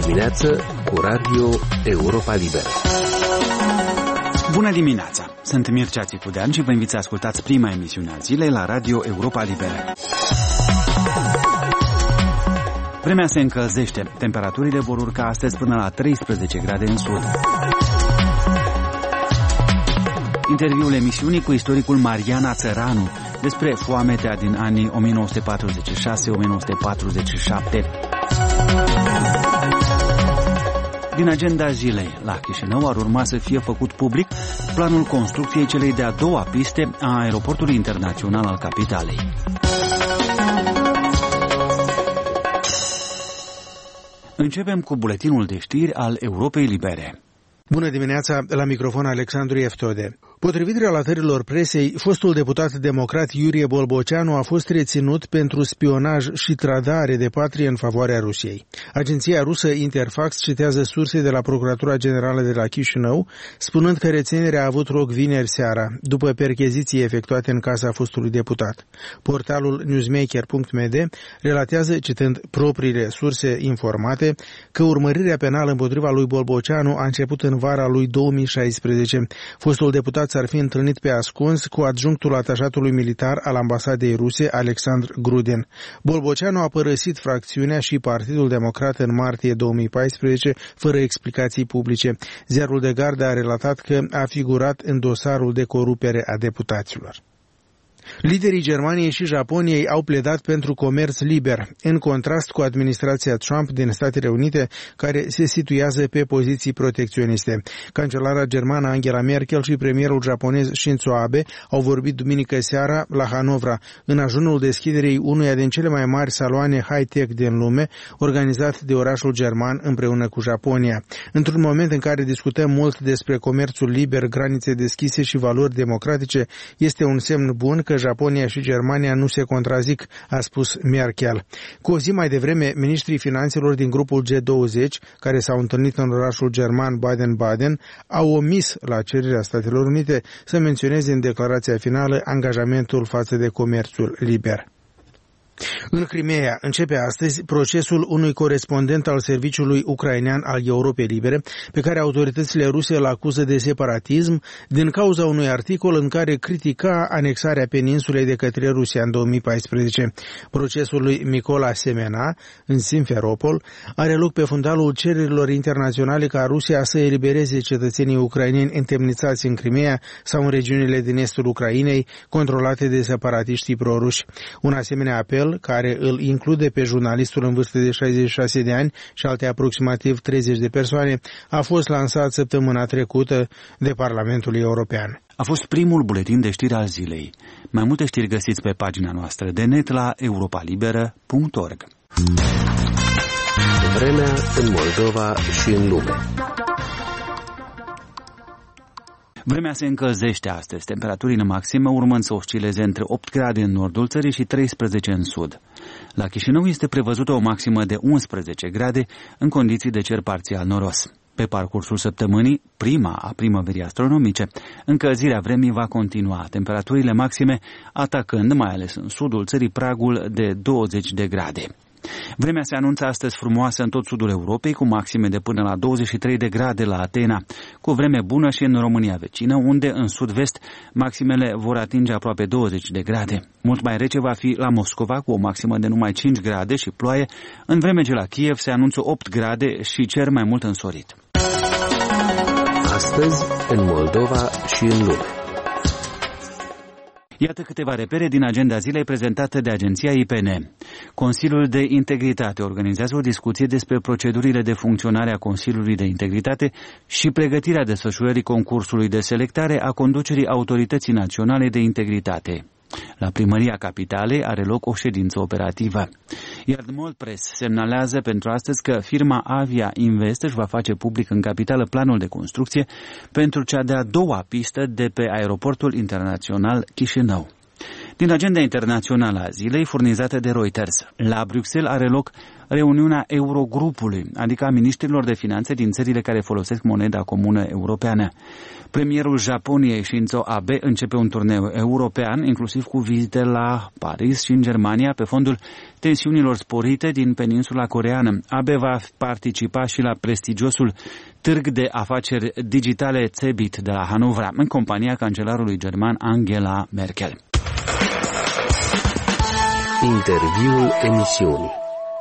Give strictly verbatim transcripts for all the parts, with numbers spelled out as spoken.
dimineață cu Radio Europa Liberă. Bună dimineața! Sunt Mircea Țicudean și vă invit să ascultați prima emisiune a zilei la Radio Europa Liberă. Vremea se încălzește. Temperaturile vor urca astăzi până la treisprezece grade în sud. Interviul emisiunii cu istoricul Mariana Țăranu despre foametea din anii o mie nouă sute patruzeci și șase - o mie nouă sute patruzeci și șapte. Din agenda zilei, la Chișinău ar urma să fie făcut public planul construcției celei de-a doua piste a aeroportului internațional al capitalei. Începem cu buletinul de știri al Europei Libere. Bună dimineața, la microfon Alexandru Eftode. Potrivit relatărilor presei, fostul deputat democrat Iurie Bolboceanu a fost reținut pentru spionaj și trădare de patrie în favoarea Rusiei. Agenția rusă Interfax citează surse de la Procuratura Generală de la Chișinău, spunând că reținerea a avut loc vineri seara, după percheziții efectuate în casa fostului deputat. Portalul newsmaker punct m d relatează, citând propriile surse informate, că urmărirea penală împotriva lui Bolboceanu a început în vara lui două mii șaisprezece. Fostul deputat s-ar fi întâlnit pe ascuns cu adjunctul atașatului militar al ambasadei ruse, Alexandr Grudin. Bolboceanu a părăsit fracțiunea și Partidul Democrat în martie două mii paisprezece, fără explicații publice. Ziarul de Gardă a relatat că a figurat în dosarul de corupere a deputaților. Liderii Germaniei și Japoniei au pledat pentru comerț liber, în contrast cu administrația Trump din Statele Unite, care se situează pe poziții protecționiste. Cancelara germană Angela Merkel și premierul japonez Shinzo Abe au vorbit duminică seara la Hanovra, în ajunul deschiderii unuia din cele mai mari saloane high-tech din lume, organizat de orașul german împreună cu Japonia. Într-un moment în care discutăm mult despre comerțul liber, granițe deschise și valori democratice, este un semn bun că Japonia și Germania nu se contrazic, a spus Merkel. Cu o zi mai devreme, ministrii finanțelor din grupul G douăzeci, care s-au întâlnit în orașul german Baden-Baden, au omis la cererea Statelor Unite să menționeze în declarația finală angajamentul față de comerțul liber. În Crimea începe astăzi procesul unui corespondent al serviciului ucrainean al Europei Libere, pe care autoritățile ruse îl acuză de separatism din cauza unui articol în care critica anexarea peninsulei de către Rusia în două mii paisprezece. Procesul lui Micola Semena, în Simferopol, are loc pe fundalul cererilor internaționale ca Rusia să elibereze cetățenii ucraineni întemnițați în Crimea sau în regiunile din estul Ucrainei, controlate de separatiștii proruși. Un asemenea apel, care îl include pe jurnalistul în vârstă de șaizeci și șase de ani și alte aproximativ treizeci de persoane, a fost lansat săptămâna trecută de Parlamentul European. A fost primul buletin de știri al zilei. Mai multe știri găsiți pe pagina noastră de net la europa liberă punct org. Vremea în Moldova și în lume. Vremea se încălzește astăzi, temperaturile maxime urmând să oscileze între opt grade în nordul țării și treisprezece în sud. La Chișinău este prevăzută o maximă de unsprezece grade în condiții de cer parțial noros. Pe parcursul săptămânii, prima a primăverii astronomice, încălzirea vremii va continua, temperaturile maxime atacând, mai ales în sudul țării, pragul de douăzeci de grade. Vremea se anunță astăzi frumoasă în tot sudul Europei, cu maxime de până la douăzeci și trei de grade la Atena, cu vreme bună și în România vecină, unde în sud-vest maximele vor atinge aproape douăzeci de grade. Mult mai rece va fi la Moscova, cu o maximă de numai cinci grade și ploaie, în vreme ce la Kiev se anunță opt grade și cer mai mult însorit. Astăzi, în Moldova și în lume. Iată câteva repere din agenda zilei prezentată de agenția I P N. Consiliul de Integritate organizează o discuție despre procedurile de funcționare a Consiliului de Integritate și pregătirea desfășurării concursului de selectare a conducerii Autorității Naționale de Integritate. La Primăria Capitalei are loc o ședință operativă. Iar Mall Press semnalează pentru astăzi că firma Avia Invest își va face public în capitală planul de construcție pentru cea de-a doua pistă de pe aeroportul internațional Chișinău. Din agenda internațională a zilei furnizată de Reuters, la Bruxelles are loc reuniunea Eurogrupului, adică a miniștrilor de finanțe din țările care folosesc moneda comună europeană. Premierul Japoniei, Shinzo Abe, începe un turneu european, inclusiv cu vizite la Paris și în Germania, pe fondul tensiunilor sporite din peninsula coreeană. Abe va participa și la prestigiosul târg de afaceri digitale Cebit de la Hanovra, în compania cancelarului german Angela Merkel. Interviul emisiunii.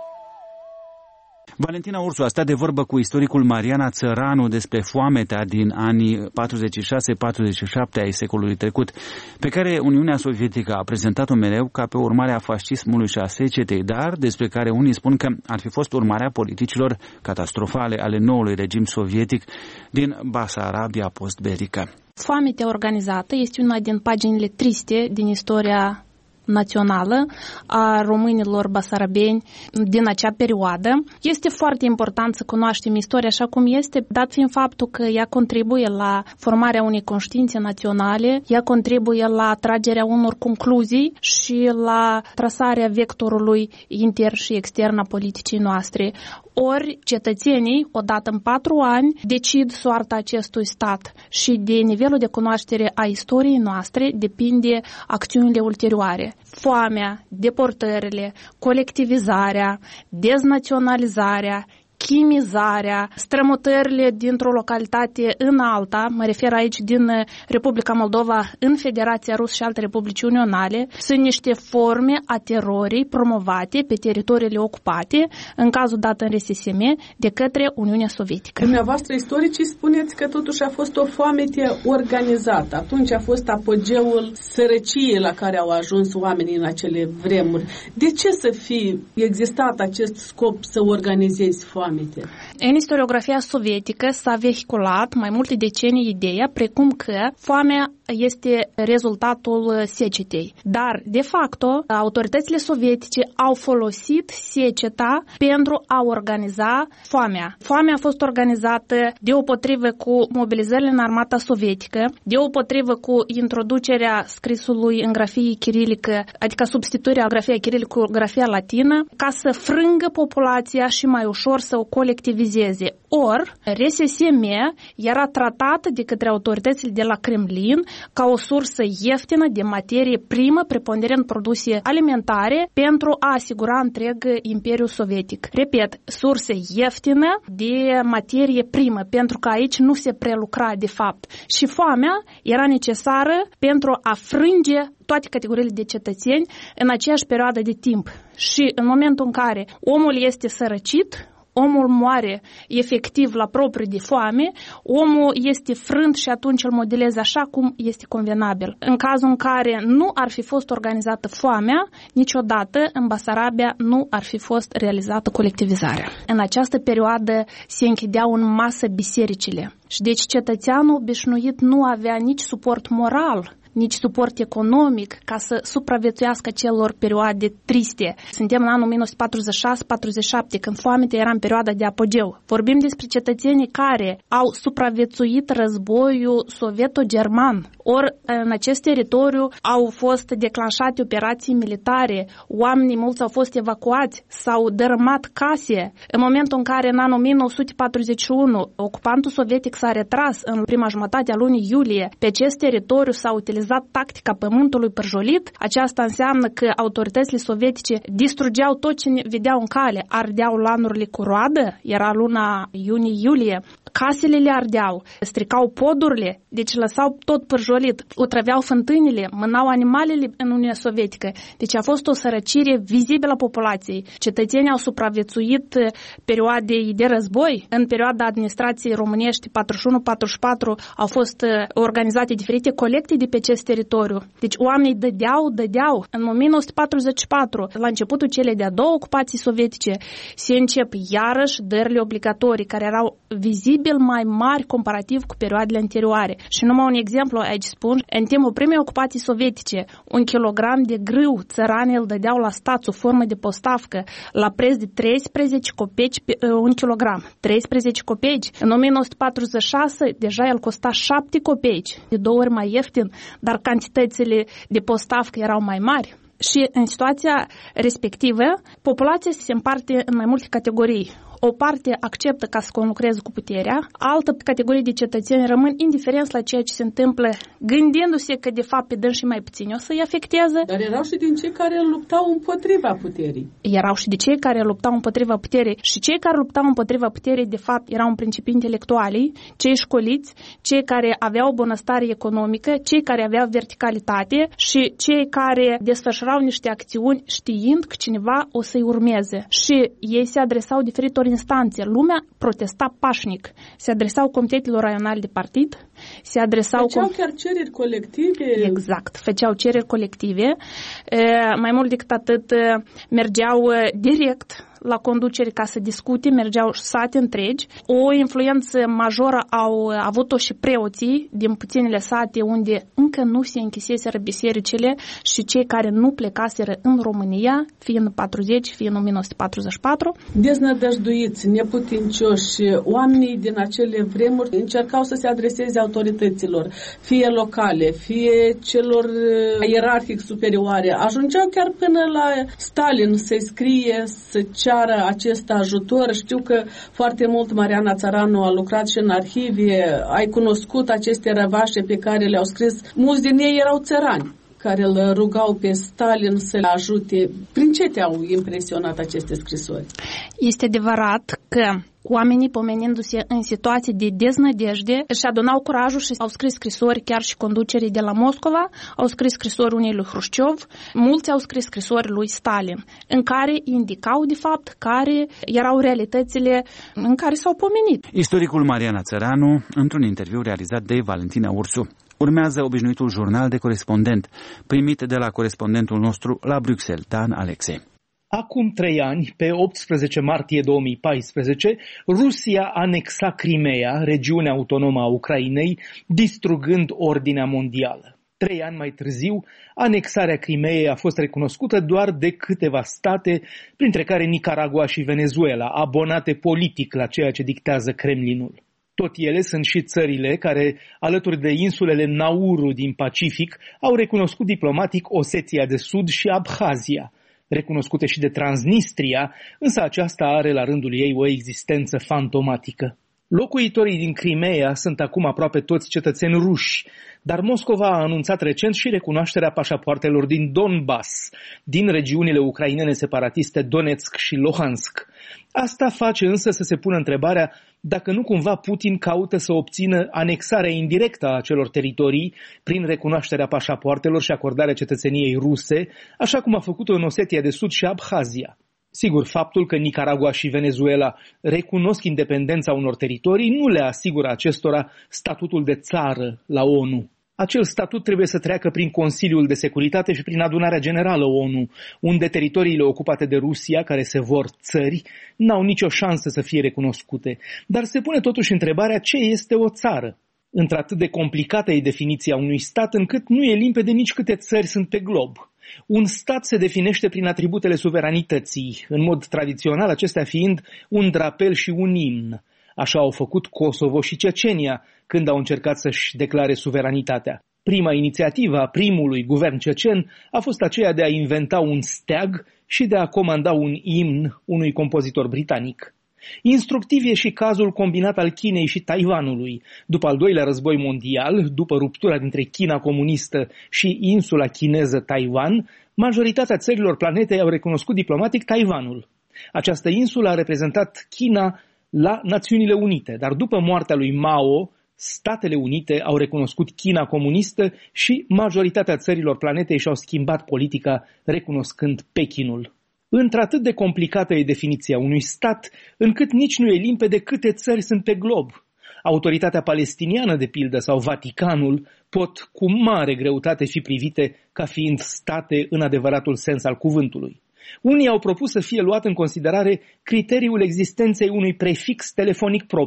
Valentina Ursu a stat de vorbă cu istoricul Mariana Țăranu despre foametea din anii patruzeci și șase patruzeci și șapte ai secolului trecut, pe care Uniunea Sovietică a prezentat-o mereu ca pe urmare a fascismului și a secetei, dar despre care unii spun că ar fi fost urmarea politicilor catastrofale ale noului regim sovietic din Basarabia postbelică. Foametea organizată este una din paginile triste din istoria națională a românilor basarabeni din acea perioadă. Este foarte important să cunoaștem istoria așa cum este, dat fiind faptul că ea contribuie la formarea unei conștiințe naționale, ea contribuie la tragerea unor concluzii și la trasarea vectorului intern și extern a politicii noastre. Ori cetățenii, odată în patru ani, decid soarta acestui stat și de nivelul de cunoaștere a istoriei noastre depinde acțiunile ulterioare. Foamea, deportările, colectivizarea, deznaționalizarea, chimizarea, strămutările dintr-o localitate în alta, mă refer aici din Republica Moldova în Federația Rusă și alte republici unionale, sunt niște forme a terorii promovate pe teritoriile ocupate, în cazul dat în R S S M, de către Uniunea Sovietică. Dumneavoastră, istoricii, spuneți că totuși a fost o foamete organizată. Atunci a fost apogeul sărăciei la care au ajuns oamenii în acele vremuri. De ce să fi existat acest scop să organizezi foamete? În istoriografia sovietică s-a vehiculat mai multe decenii ideea precum că foamea este rezultatul secetei. Dar, de facto, autoritățile sovietice au folosit seceta pentru a organiza foamea. Foamea a fost organizată deopotrivă cu mobilizările în armata sovietică, deopotrivă cu introducerea scrisului în grafie chirilică, adică substituirea grafia chirilică cu grafia latină, ca să frângă populația și mai ușor să o colectivizeze. Or, R S S M era tratată de către autoritățile de la Kremlin ca o sursă ieftină de materie primă, preponderent produse alimentare, pentru a asigura întreg Imperiul Sovietic. Repet, sursă ieftină de materie primă, pentru că aici nu se prelucra de fapt. Și foamea era necesară pentru a frânge toate categoriile de cetățeni în aceeași perioadă de timp. Și în momentul în care omul este sărăcit, omul moare efectiv la propriu de foame, omul este frânt și atunci îl modeleze așa cum este convenabil. În cazul în care nu ar fi fost organizată foamea, niciodată în Basarabia nu ar fi fost realizată colectivizarea. În această perioadă se închideau în masă bisericile și deci cetățeanul obișnuit nu avea nici suport moral, nici suport economic ca să supraviețuiască celor perioade triste. Suntem în anul o mie nouă sute patruzeci și șase patruzeci și șapte, când foametea era în perioada de apogeu. Vorbim despre cetățenii care au supraviețuit războiul sovieto-german. Ori în acest teritoriu au fost declanșate operații militare, oamenii mulți au fost evacuați, s-au dărâmat case. În momentul în care în anul o mie nouă sute patruzeci și unu ocupantul sovietic s-a retras în prima jumătate a lunii iulie, pe acest teritoriu s-a utilizat tactica pământului pârjolit. Aceasta înseamnă că autoritățile sovietice distrugeau tot ce vedeau în cale, ardeau lanurile cu roadă, era luna iunie-iulie, casele le ardeau, stricau podurile, deci lăsau tot pârjolit, otrăveau fântânile, mânau animalele în Uniunea Sovietică. Deci a fost o sărăcire vizibilă a populației. Cetățenii au supraviețuit perioadei de război. În perioada administrației românești patruzeci și unu patruzeci și patru au fost organizate diferite colecte de pe acest teritoriu. Deci oamenii dădeau, dădeau. În o mie nouă sute patruzeci și patru, la începutul celei de-a doua ocupații sovietice, se încep iarăși dările obligatorii, care erau vizibile vizibil mai mari comparativ cu perioadele anterioare. Și numai un exemplu aici spun, în timpul primei ocupații sovietice, un kilogram de grâu țăranii îl dădeau la stat sub formă de postavcă la preț de treisprezece copeci pe uh, un kilogram. treisprezece copeci. În o mie nouă sute patruzeci și șase deja el costa șapte copeci, de două ori mai ieftin, dar cantitățile de postavcă erau mai mari. Și în situația respectivă, populația se împarte în mai multe categorii. O parte acceptă ca să conlucreze cu puterea, altă categorie de cetățeni rămân indiferenți la ceea ce se întâmplă, gândindu-se că de fapt pe dânsii mai puțin o să-i afecteze. Dar erau și din cei care luptau împotriva puterii. Erau și de cei care luptau împotriva puterii și cei care luptau împotriva puterii de fapt erau în principiu intelectualii, cei școliți, cei care aveau bunăstare economică, cei care aveau verticalitate și cei care desfășurau niște acțiuni știind că cineva o să-i urmeze. Și ei se adresau diferitor instanțe. Lumea protesta pașnic. Se adresau comitetelor raionale de partid, se adresau... Făceau com... chiar cereri colective. Exact. Făceau cereri colective. E, mai mult decât atât, mergeau direct la conducere ca să discute, mergeau sate întregi. O influență majoră au avut-o și preoții din puținele sate unde încă nu se închiseseră bisericile și cei care nu plecaseră în România, fie în patruzeci, fie în o mie nouă sute patruzeci și patru. Deznădăjduiți, neputincioși, oamenii din acele vremuri încercau să se adreseze autorităților, fie locale, fie celor ierarhic superioare. Ajungeau chiar până la Stalin să-i scrie, să ceară acest ajutor. Știu că foarte mult Mariana Țăranu a lucrat și în arhive. Ai cunoscut aceste răvașe pe care le-au scris. Mulți din ei erau țărani care îl rugau pe Stalin să le ajute. Prin ce te-au impresionat aceste scrisori? Este adevărat că oamenii, pomenindu-se în situații de deznădejde, își adunau curajul și au scris scrisori chiar și conducerii de la Moscova, au scris scrisori unei lui Hrușciov, mulți au scris scrisori lui Stalin, în care indicau, de fapt, care erau realitățile în care s-au pomenit. Istoricul Mariana Țăranu, într-un interviu realizat de Valentina Ursu. Urmează obișnuitul jurnal de corespondent, primit de la corespondentul nostru la Bruxelles, Dan Alexei. Acum trei ani, pe optsprezece martie două mii paisprezece, Rusia anexa Crimea, regiunea autonomă a Ucrainei, distrugând ordinea mondială. Trei ani mai târziu, anexarea Crimeei a fost recunoscută doar de câteva state, printre care Nicaragua și Venezuela, abonate politic la ceea ce dictează Kremlinul. Tot ele sunt și țările care, alături de insulele Nauru din Pacific, au recunoscut diplomatic Osetia de Sud și Abhazia, recunoscute și de Transnistria, însă aceasta are la rândul ei o existență fantomatică. Locuitorii din Crimea sunt acum aproape toți cetățeni ruși, dar Moscova a anunțat recent și recunoașterea pașapoartelor din Donbass, din regiunile ucrainene separatiste Donetsk și Luhansk. Asta face însă să se pună întrebarea dacă nu cumva Putin caută să obțină anexarea indirectă a acelor teritorii prin recunoașterea pașapoartelor și acordarea cetățeniei ruse, așa cum a făcut-o în Osetia de Sud și Abhazia. Sigur, faptul că Nicaragua și Venezuela recunosc independența unor teritorii nu le asigură acestora statutul de țară la ONU. Acel statut trebuie să treacă prin Consiliul de Securitate și prin Adunarea Generală ONU, unde teritoriile ocupate de Rusia, care se vor țări, n-au nicio șansă să fie recunoscute. Dar se pune totuși întrebarea ce este o țară. Într-atât de complicată e definiția unui stat, încât nu e limpede nici câte țări sunt pe glob. Un stat se definește prin atributele suveranității, în mod tradițional acestea fiind un drapel și un imn. Așa au făcut Kosovo și Cecenia când au încercat să-și declare suveranitatea. Prima inițiativă a primului guvern cecen a fost aceea de a inventa un steag și de a comanda un imn unui compozitor britanic. Instructiv e și cazul combinat al Chinei și Taiwanului. După al doilea război mondial, după ruptura dintre China comunistă și insula chineză Taiwan, majoritatea țărilor planetei au recunoscut diplomatic Taiwanul. Această insulă a reprezentat China la Națiunile Unite, dar după moartea lui Mao, Statele Unite au recunoscut China comunistă și majoritatea țărilor planetei și-au schimbat politica recunoscând Pechinul. Într-atât de complicată e definiția unui stat, încât nici nu e limpede câte țări sunt pe glob. Autoritatea palestiniană, de pildă, sau Vaticanul pot cu mare greutate fi privite ca fiind state în adevăratul sens al cuvântului. Unii au propus să fie luat în considerare criteriul existenței unui prefix telefonic propriu,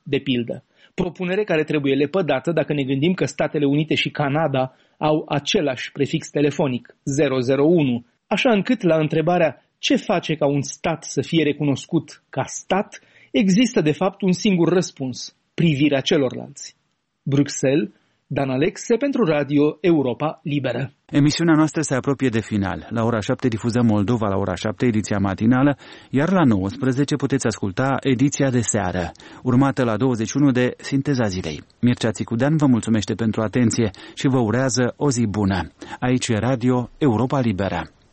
de pildă. Propunere care trebuie lepădată dacă ne gândim că Statele Unite și Canada au același prefix telefonic, zero zero unu, așa încât la întrebarea ce face ca un stat să fie recunoscut ca stat, există de fapt un singur răspuns, privirea celorlalți. Bruxelles, Dan Alexe pentru Radio Europa Liberă. Emisiunea noastră se apropie de final. La ora șapte difuzăm Moldova, la ora șapte ediția matinală, iar la nouăsprezece puteți asculta ediția de seară, urmată la douăzeci și unu de Sinteza Zilei. Mircea Țicudean vă mulțumește pentru atenție și vă urează o zi bună. Aici e Radio Europa Liberă.